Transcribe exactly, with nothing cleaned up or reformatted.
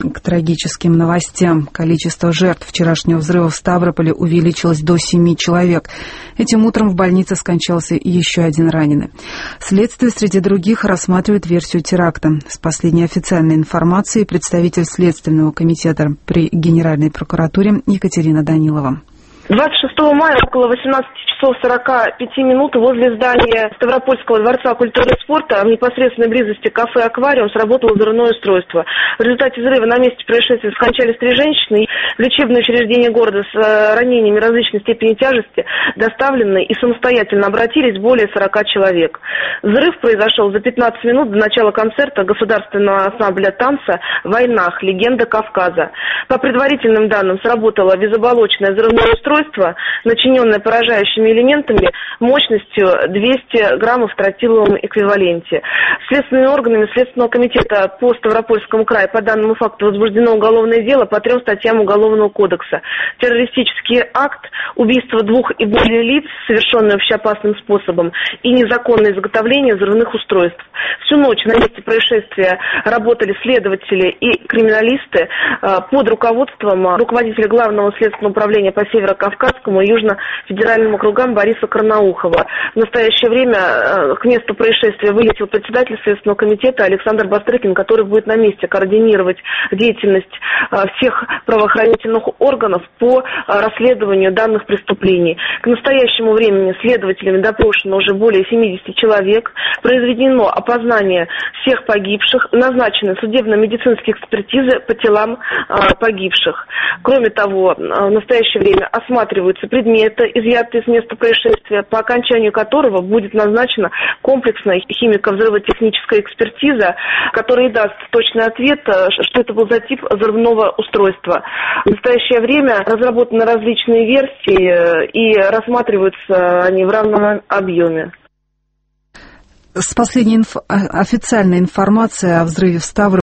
к трагическим новостям. Количество жертв вчерашнего взрыва в Ставрополе увеличилось до семи человек. Этим утром в больнице скончался еще один раненый. Следствие, среди других, рассматривает версию теракта. С последней официальной информацией представитель Следственного комитета при Генеральной прокуратуре Екатерина Данилова. двадцать шестого мая около восемнадцати часов сорока пяти минут возле здания Ставропольского дворца культуры и спорта в непосредственной близости кафе «Аквариум» сработало взрывное устройство. В результате взрыва на месте происшествия скончались три женщины. В лечебное учреждение города с ранениями различной степени тяжести доставлены и самостоятельно обратились более сорока человек. Взрыв произошел за пятнадцать минут до начала концерта государственного ансамбля танца «Войнах. Легенда Кавказа». По предварительным данным, сработало безоболочное взрывное устройство, начиненное поражающими элементами мощностью двести граммов в тротиловом эквиваленте. Следственными органами Следственного комитета по Ставропольскому краю по данному факту возбуждено уголовное дело по трем статьям Уголовного кодекса. Террористический акт, убийство двух и более лиц, совершенное общеопасным способом, и незаконное изготовление взрывных устройств. Всю ночь на месте происшествия работали следователи и криминалисты под руководством руководителя Главного следственного управления по Северо-Кавказскому и Южно-федеральным округам Бориса Карнаухова. В настоящее время к месту происшествия вылетел председатель Следственного комитета Александр Бастрыкин, который будет на месте координировать деятельность всех правоохранительных органов по расследованию данных преступлений. К настоящему времени следователями допрошено уже более семидесяти человек, произведено опознание всех погибших, назначены судебно-медицинские экспертизы по телам погибших. Кроме того, в настоящее время осматриваются предметы, изъятые с места происшествия, по окончанию которого будет назначена комплексная химико-взрывотехническая экспертиза, которая даст точный ответ, что это был за тип взрывного устройства. В настоящее время разработаны различные версии и рассматриваются они в равном объеме. С последней инф... официальной информацией о взрыве в Ставрополе